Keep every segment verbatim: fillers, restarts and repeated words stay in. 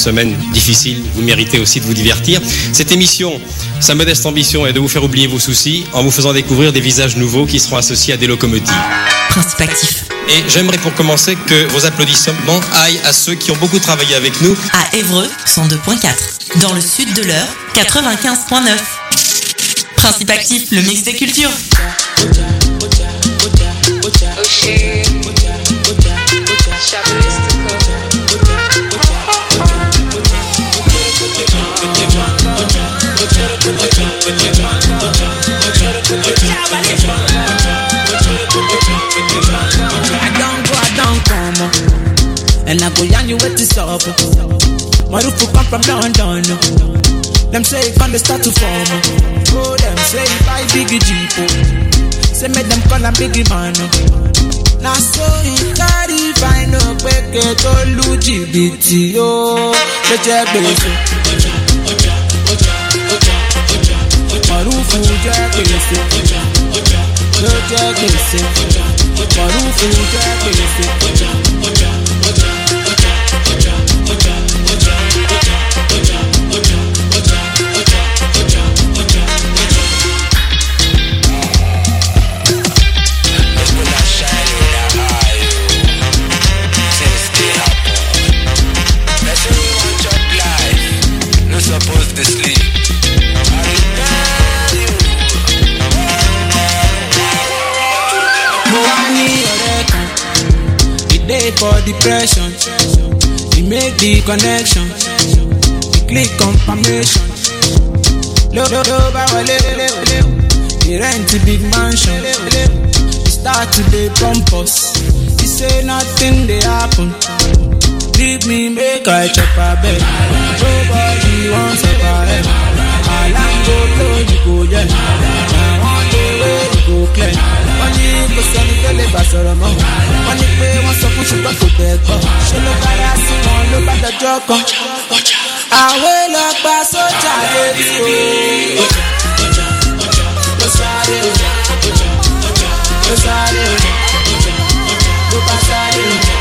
semaine difficile, vous méritez aussi de vous divertir. Cette émission, sa modeste ambition est de vous faire oublier vos soucis en vous faisant découvrir des visages nouveaux qui seront associés à des locomotives. Principe actif. Et j'aimerais pour commencer que vos applaudissements aillent à ceux qui ont beaucoup travaillé avec nous. À Évreux, cent deux virgule quatre. Dans le sud de l'Eure, quatre-vingt-quinze virgule neuf. Principe actif, le mix des cultures. And I go yarn you what is up. My roof will come from London. Them say it can't start to form. Oh, them say buy biggie jeep. Say make them call a biggie man. Now so he carry find no peke to luji biti yo. The jack baby. My roof will jack baby. The jack baby. My roof will jack baby. Supposed to sleep. It day for depression. We make the connection. We click confirmation. Low, low, low, low, low. We rent a big mansion. We start to dey bump us. We say nothing they happen. Leave me make I chop a bed. Nobody wants a bed. I like go blow, you go yeah. I want the way you go clear. When you go send it to the basara mo. When you pay one so push it back to bed. She look at us, one look at the joker. I will look back so tired. Go sorry, go sorry, go sorry.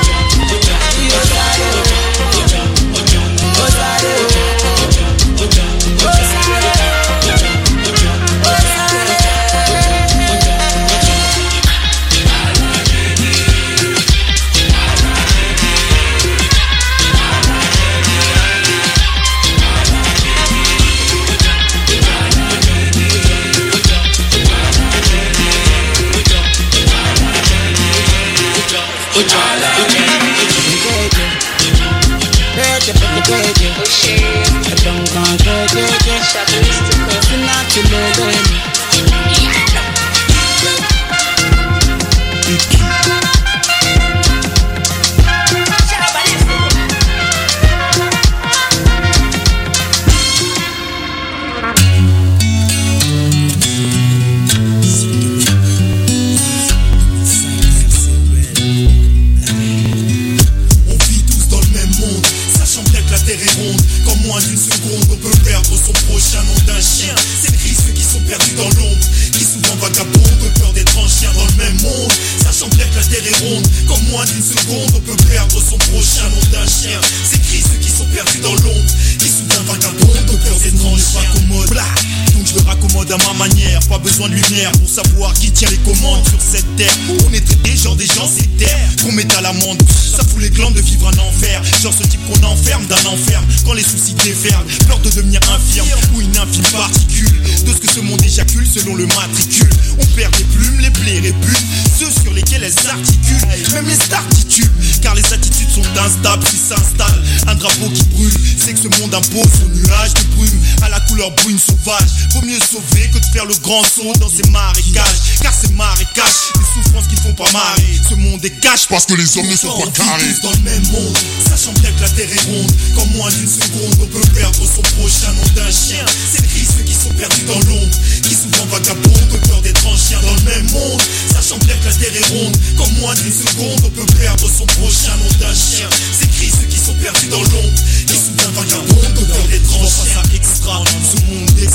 Le grand saut dans ces marécages, car ces marécages, des souffrances qui font pas marrer. Ce monde est cash parce que les hommes ne sont pas carrés. Tous dans le même monde, sachant bien que la terre est ronde. Qu'en moins d'une seconde, on peut perdre son prochain nom d'un chien. C'est triste ceux qui sont perdus dans l'ombre, qui souvent vagabondent, ont peur d'être anciens dans le même monde. Sachant bien que la terre est ronde, qu'en moins d'une seconde, on peut perdre son prochain nom d'un chien. C'est triste ceux qui sont perdus dans l'ombre, qui souvent vagabondent, ont peur d'être anciens. Extra, ce monde extra.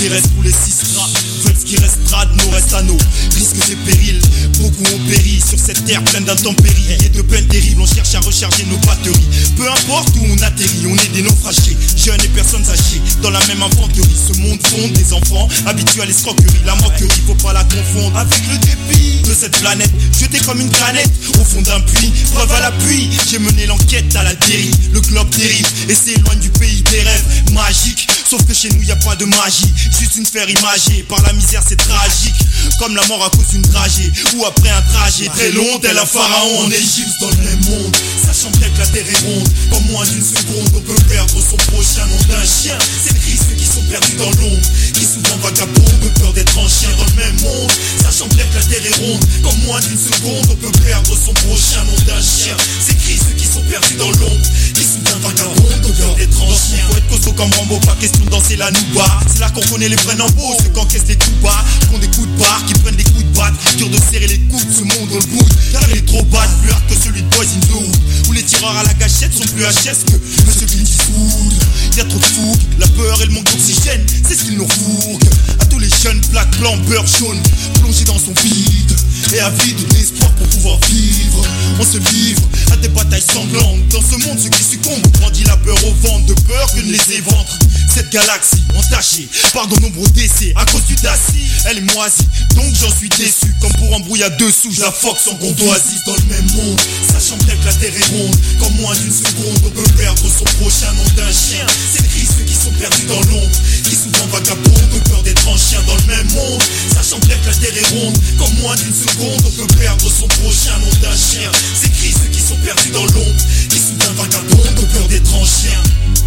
qui reste pour les six strates. Veulent ce qui restera de nos restes à nos risques et périls. Beaucoup ont péri sur cette terre pleine d'intempéries et de peines terribles. On cherche à recharger nos batteries. Peu importe où on atterrit, on est des naufragés, jeunes et personnes âgées, dans la même infanterie. Ce monde fonde des enfants habitués à l'escroquerie. La moquerie, faut pas la confondre avec le dépit de cette planète, jetée comme une planète au fond d'un puits. Preuve à l'appui, j'ai mené l'enquête à la dérive. Le globe dérive et s'éloigne du pays des rêves magiques. Sauf que chez nous y a pas de magie, juste une sphère imagée. Par la misère c'est tragique, comme la mort à cause d'une dragée ou après un trajet très long tel un pharaon en Égypte. Dans le même monde, sachant bien que la terre est ronde, en moins d'une seconde on peut perdre son prochain nom d'un chien. C'est triste ceux qui sont perdus dans l'ombre, qui souvent vagabondent de peur d'être en chien. Dans le même monde, sachant bien que la terre est ronde, qu'en moins d'une seconde on peut perdre son prochain nom d'un chien. C'est triste ceux qui sont perdus dans l'ombre, qui souvent vagabondent de peur d'être en chien. Faut être costaud comme Rambo, pas question de danser la nouba. C'est là qu'on connaît les vrais nambos, ceux qui encaissent les coups bas, qui ont des coups de barre, qui prennent des coups de batte. Dur de serrer les coudes, ce monde on le bouge, car il est trop bad, plus hard que celui de Boys in the Hood, où les tireurs à la gâchette sont plus H S que Monsieur Clint Eastwood. Y'a trop de fougue, la peur et le manque d'oxygène, c'est ce qu'ils nous refourguent. À tous les jeunes, black, blanc, beurre, jaune, plongés dans son vide et avides d'espoir pour pouvoir vivre. On se livre à des batailles sanglantes. Dans ce monde, ceux qui succombent brandit la peur au ventre, de peur que ne les éventre. Cette galaxie entachée par de nombreux décès à cause du dacie, elle est moisie, donc j'en suis déçu. Comme pour embrouiller à dessous, je la foque sans courtoisie. Dans le même monde, sachant bien que la terre est ronde, qu'en moins d'une seconde on peut perdre son prochain nom d'un chien. C'est triste ceux qui sont perdus dans l'ombre, qui souvent vagabondent de peur d'être en chien. Dans le même monde, sachant bien que la terre est ronde, qu'en moins d'une seconde on peut perdre son prochain nom d'un chien. C'est triste ceux qui sont perdus dans l'ombre, qui souvent vagabondent de peur d'être en chien.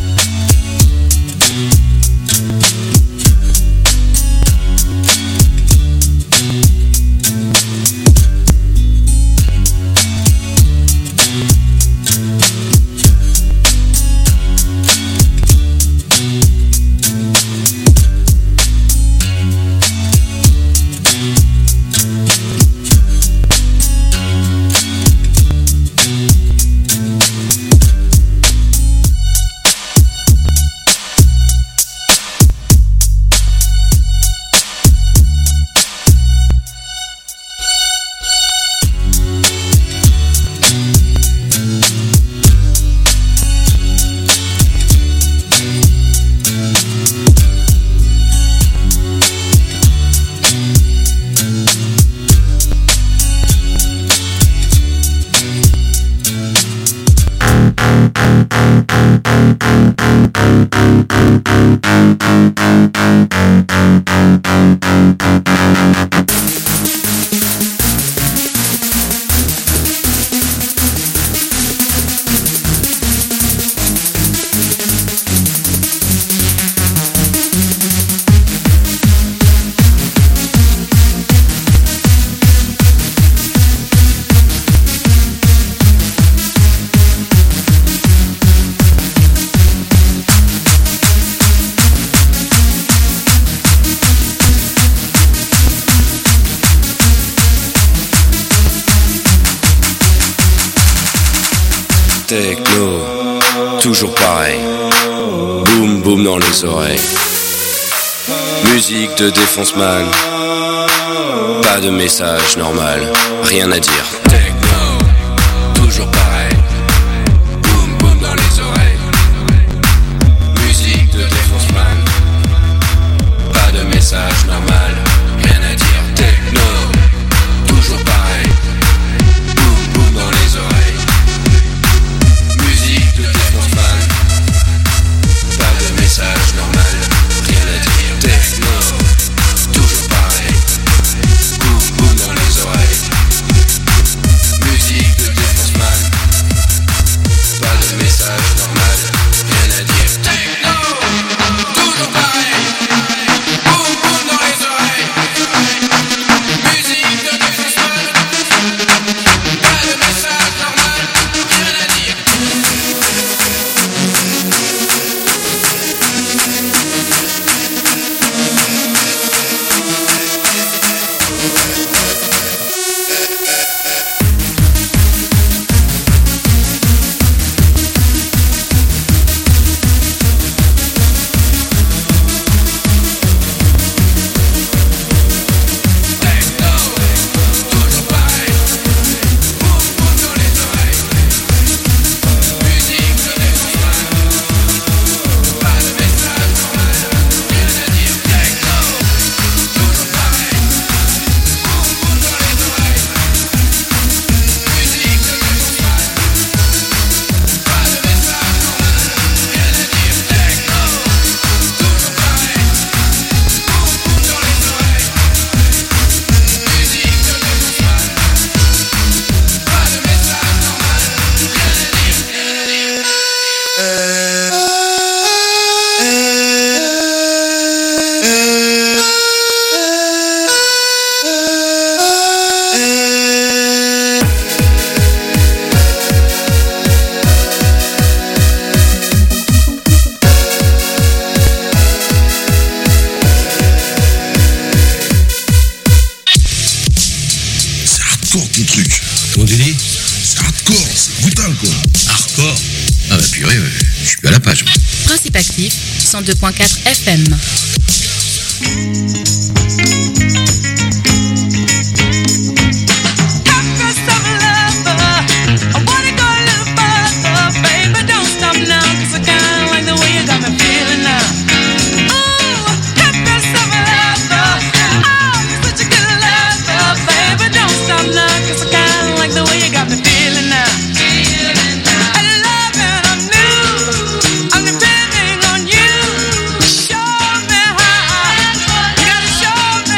Techno, toujours pareil. Boum boum dans les oreilles. Musique de défonce-man. Pas de message normal, rien à dire. Techno, toujours pareil. Boum boum dans les oreilles. Musique de défonce-man. Pas de message normal, rien à dire. Techno, toujours pareil. Boum boum dans les oreilles. Message normal, rien à dire. Techno, toujours pareil. Boum boum dans les oreilles. dérapage. Principe actif, cent deux virgule quatre F M. Show me how. You gotta show me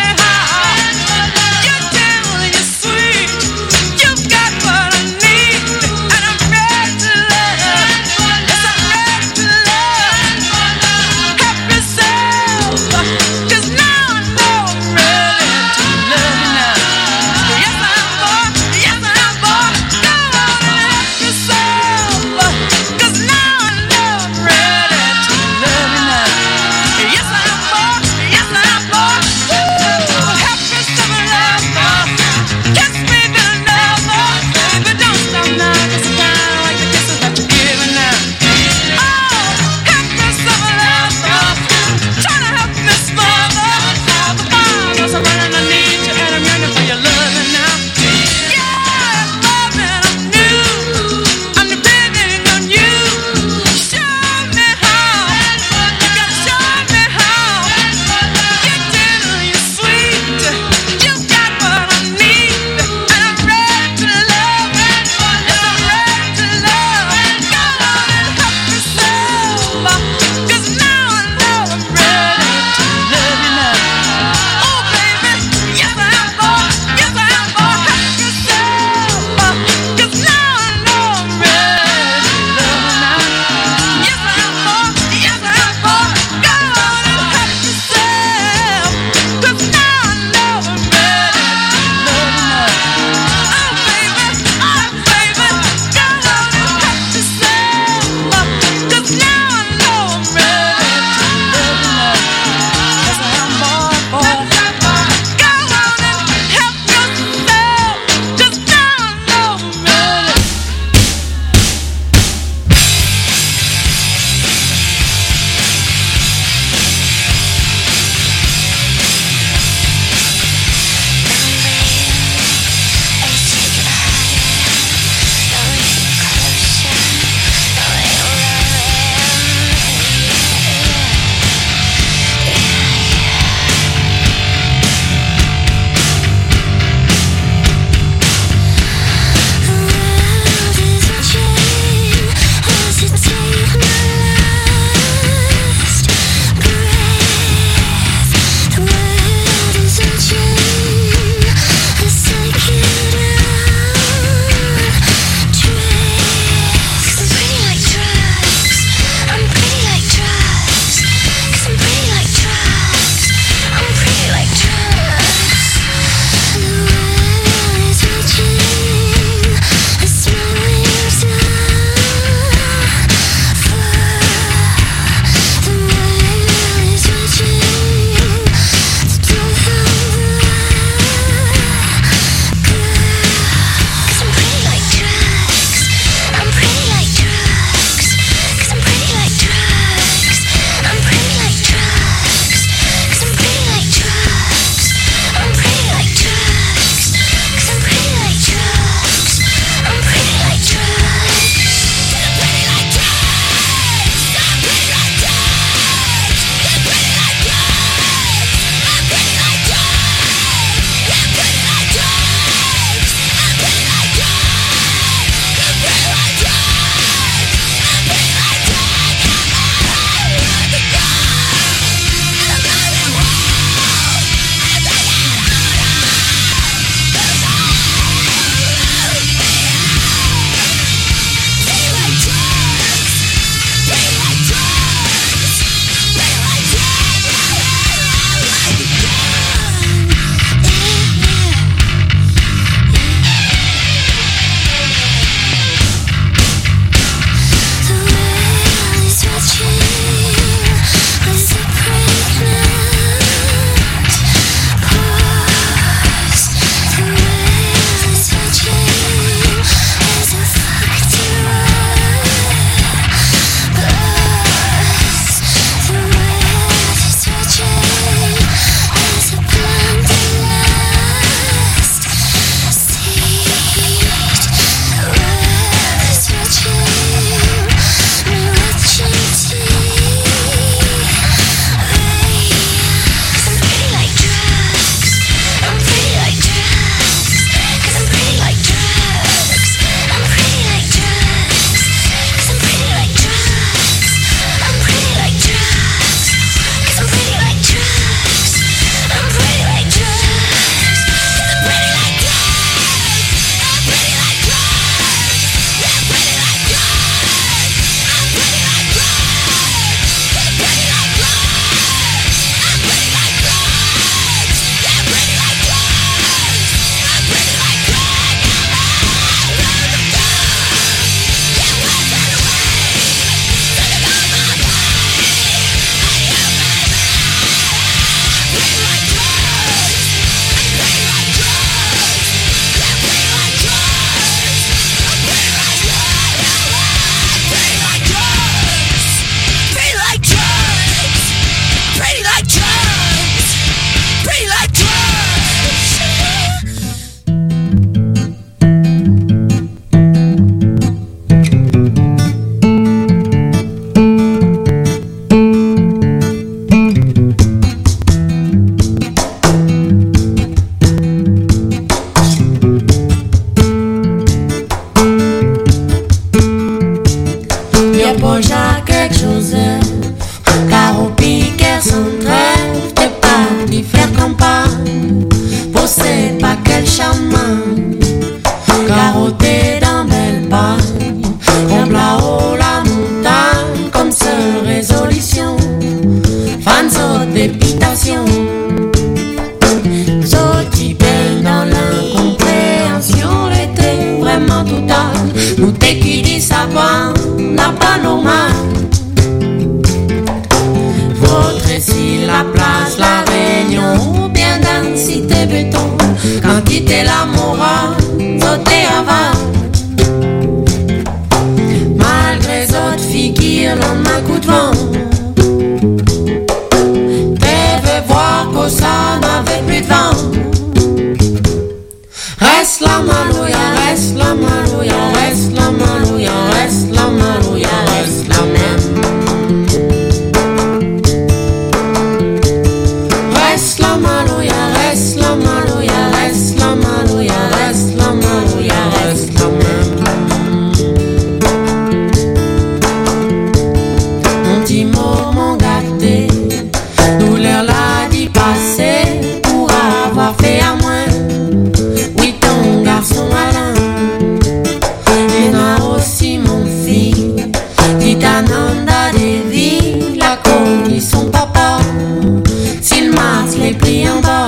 son papa, s'il masse les plis en bas.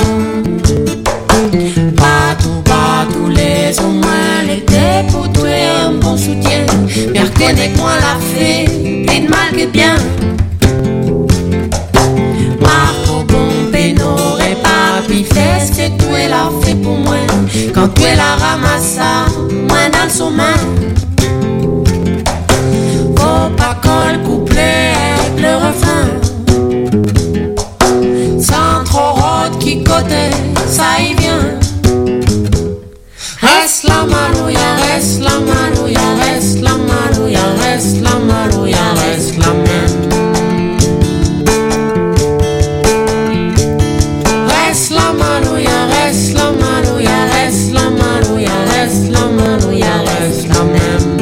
Pas tout, pas tous les au moins l'été pour toi un bon soutien. Mais reconnais-moi la fée, plus de mal que bien. Marco Bombé n'aurait pas pu faire ce que toi l'a fait pour moi. Quand toi la ramassa, moi dans son main. Faut pas qu'on le couplet avec le refrain. Sans trop rôde qui côté, ça y vient. Reste la malouya, reste la malouya, reste la malouya, reste la malouya, reste la même. Reste la malouya, reste la malouya, reste la malouya, reste la malouya, reste la même.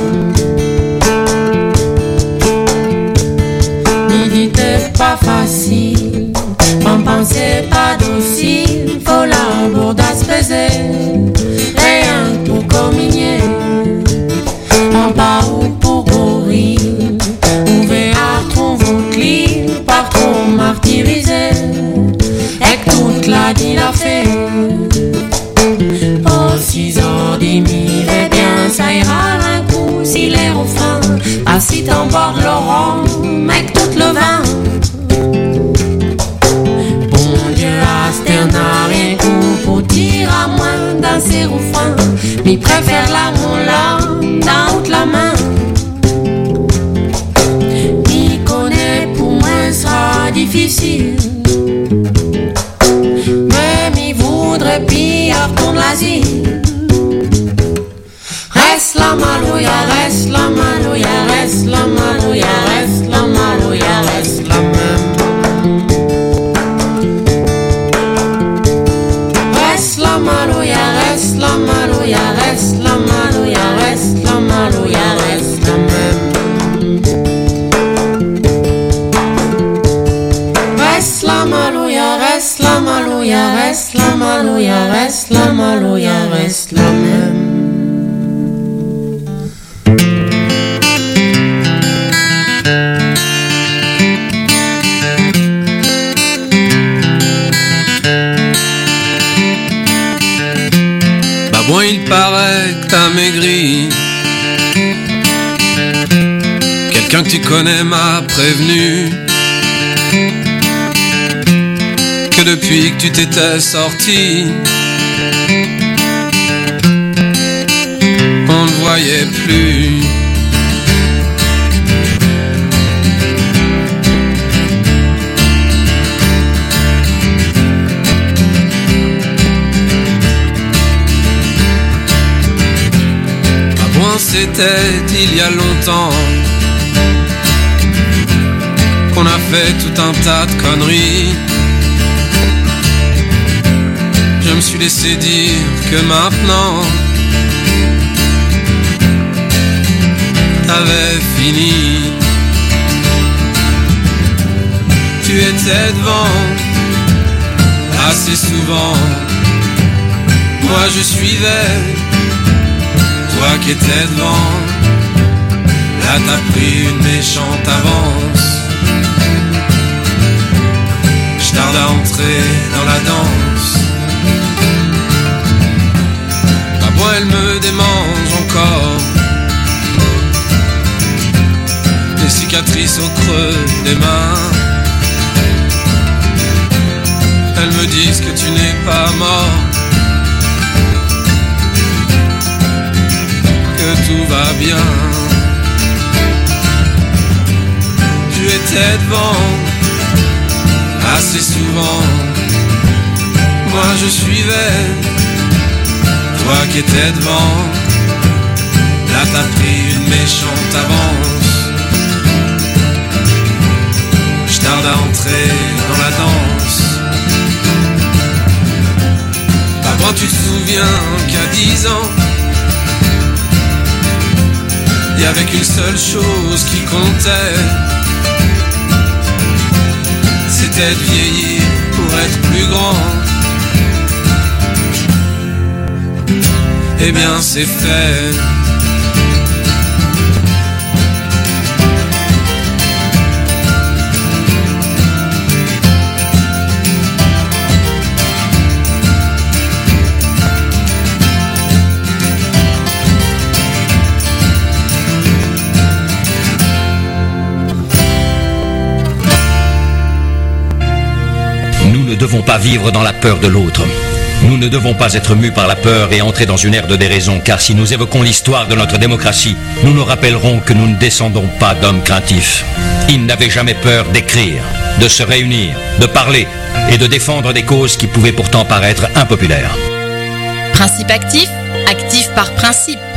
Midi t'es pas facile, m'en pensez pas docile, faut la bourdasse baiser. Rien pour communier, en bas ou pour gorille, ouvert trouve votre lit, pas trop martyrisé, et que toute la dit la fait. Pour six heures dix mille, eh bien ça ira un coup, si l'air au fin, assis en bord de l'orange, mec tout le vin. Bon Dieu, Asterna, rien coup pour dire à moins dans ses refrains, mais préfère la moula dans toute la main. M'y connaît pour moi sera difficile, mais m'y voudrait pire retourne l'asile. Reste la malouya, reste la malouya, reste la malouya, reste la malouya, reste la même. Reste la malouya, reste la malouya, reste la malouya, reste la malouya, reste la même. Reste la malouya, reste la malouya, reste la malouya, reste la malouya, reste la même. Bon, il paraît que t'as maigri. Quelqu'un que tu connais m'a prévenu que depuis que tu t'étais sorti, on ne voyait plus. C'était il y a longtemps qu'on a fait tout un tas de conneries. Je me suis laissé dire que maintenant t'avais fini. Tu étais devant assez souvent, moi je suivais. Toi qui étais devant, là t'as pris une méchante avance. Je tarde à entrer dans la danse. Ma voix elle me démange encore. Des cicatrices au creux des mains. Elles me disent que tu n'es pas mort, que tout va bien. Tu étais devant assez souvent, moi je suivais. Toi qui étais devant, là t'as pris une méchante avance. Je tarde à entrer dans la danse. Avant tu te souviens qu'à dix ans il y avait qu'une seule chose qui comptait, c'était de vieillir pour être plus grand. Eh bien c'est fait. Nous ne devons pas vivre dans la peur de l'autre. Nous ne devons pas être mus par la peur et entrer dans une ère de déraison, car si nous évoquons l'histoire de notre démocratie, nous nous rappellerons que nous ne descendons pas d'hommes craintifs. Ils n'avaient jamais peur d'écrire, de se réunir, de parler et de défendre des causes qui pouvaient pourtant paraître impopulaires. Principe actif, actif par principe.